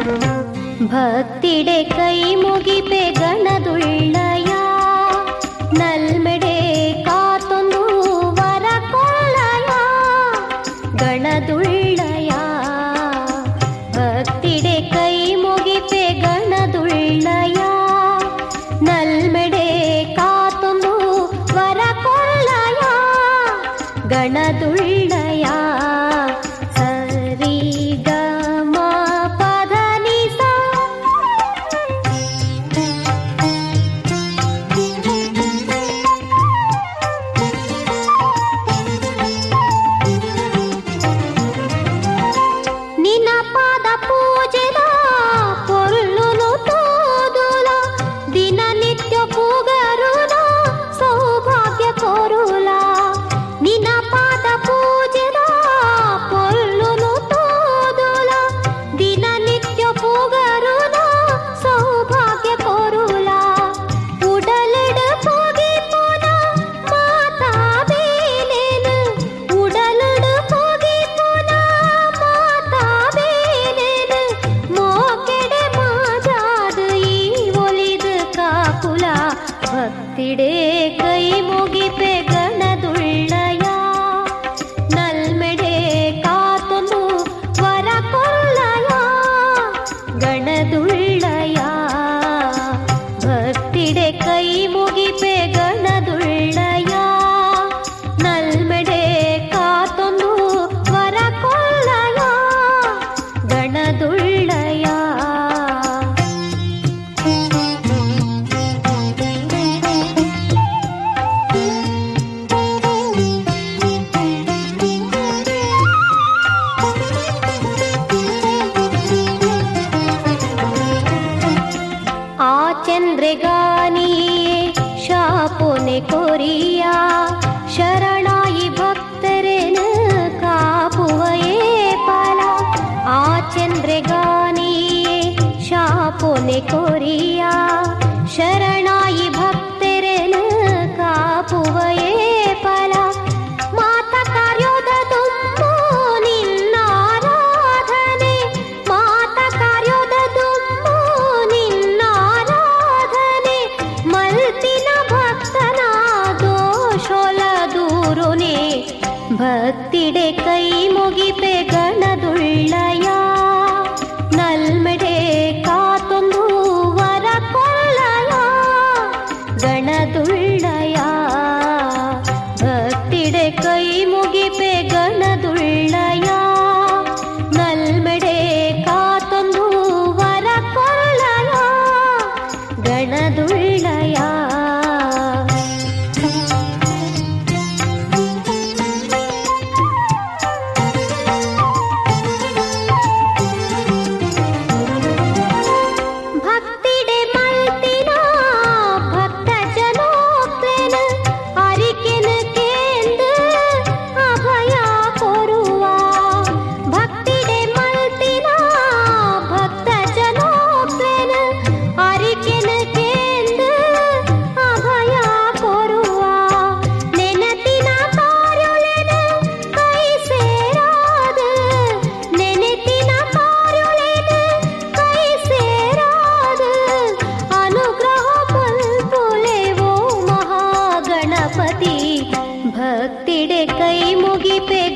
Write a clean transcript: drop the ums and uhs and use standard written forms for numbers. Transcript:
ಭಕ್ತಿಡೆ ಕೈ ಮುಗಿಪೆ ಗಣದುಳ್ಳಯ ನಲ್ಮೆಡೆ ಕಾತೊಂದು ವರ ಕೊಳ್ಳಯ ಗಣದುಳ್ಳಯ ಭಕ್ತಿಡೆ ಕೈ ಮುಗಿಪೆ ಗಣದುಳ್ಳಯ ನಲ್ಮೆಡೆ ಕಾತೊಂದು ವರ ಕೊಳ್ಳಯ ಗಣದುಳ್ಳಯ ಸರಿ ಗ ಮ ಪದ ನಿ ಸ ನಿನ್ನ ಪಾದ ಪೂಜೆದ ಪೊರ್ಲುನು ತೋದುಲ ದಿನನಿತ್ಯ ಪೂಗರುನ ಸೌಭಾಗ್ಯ ಕೋರುಲ ನಿನ್ನ ಪಾದ ಪೂಜೆದ ಪೊರ್ಲುನು ತೋದುಲ ದಿನನಿತ್ಯ ಪೂಗರುನ ಸೌಭಾಗ್ಯ ಕೋರುಲ ಉಡಲಡು ಪೋಗಿ ಪುನ ಮಾತಾ ಬೇಲೇನು ಉಡಲಡು ಪೋಗಿ ಪುನ ಮಾತಾ ಬೇಲೇನು ಮೋಕೆಡೆ ಮಾಜಾದು ಈ ಒಲಿದು ಕಾಕುಲ ಭಕ್ತಿಡೆ ಕೈ ಮುಗಿಪೆ ಗಣದುಳ್ಳಯ ನಲ್ಮೆಡೆ ಕಾತೊಂದು ವರ ಕೊಳ್ಳಯ ಗಣದುಳ್ಳಯ ಭಕ್ತಿಡೆ ಕೈ ಮುಗಿಪೆ ಗಣದುಳ್ಳಯ ನಲ್ಮೆಡೆ ಕಾತೊಂದು ವರ ಕೊಳ್ಳಯ ಗಣದುಳ್ಳಯ ಆ ಚಂದ್ರಗಾನಿಯೇ ಶಾಪುನೆ ಕೊರಿಯ ಶರಣಾಯಿ ಭಕ್ತರೇನು ಕಾಪುವಯೇ ಫಲ ಆ ಚಂದ್ರಗಾನಿಯೇ ಶಾಪುನೆ ಕೊರಿಯ ಶರಣಾಯಿ ಭಕ್ತರೇನು ಕಾಪುವಯೇ ಫಲ ಮಾತ ಕಾರ್ಯೋದ ತುಂಬು ನಿನ್ನಾರಾಧನೆ ಮಾತ ಕಾರ್ಯೋದ ತುಂಬು ನಿನ್ನಾರಾಧನೆ ಮಲ್ತಿನ ಭಕ್ತನ ದೋಷೋಲ ದೂರುನೆ ಭಕ್ತಿಡೆ ಕೈ ಮುಗಿಪೆ ಗಣದುಳ್ಳಯ ನಲ್ಮೆಡೆ ಕಾತೊಂದು ವರ ಕೊಳ್ಳಯ ಗಣದುಳ್ಳಯ ಭಕ್ತಿಡೆ ಕೈ ಮುಗಿಪೆ ಗಣದುಳ್ಳಯ ನಲ್ಮೆಡೆ ಕಾತೊಂದು ವರ ಕೊಳ್ಳಯ ಗಣದುಳ್ಳಯ ಭಕ್ತಿಡೆ ಮಲ್ತಿನ ಭಕ್ತ ಜನೋಕ್ತೆನ ಅರಿಕೆನ ಕೇಂದ್ರ ಅಭಯ ಕೊರುವ ಭಕ್ತಿಡೆ ಮಲ್ತಿನ ಭಕ್ತ ಜನೋಕ್ತೆನ ಅರಿಕೆನ ಕೇಂದ್ರ ಅಭಯ ಕೊರುವ ನೆನತಿನ ಕಾರ್ಯೊಳೆನ ಕೈ ಸೇರಾದ ನೆನತಿನ ಕಾರ್ಯೊಳೆನ ಕೈ ಸೇರಾದ ಅನುಗ್ರಹ ಪಲ್ಪುಲೆವೋ ಮಹಾಗಣಪತಿ ಭಕ್ತಿಡೆ ಕೈ ಮುಗಿಪೆ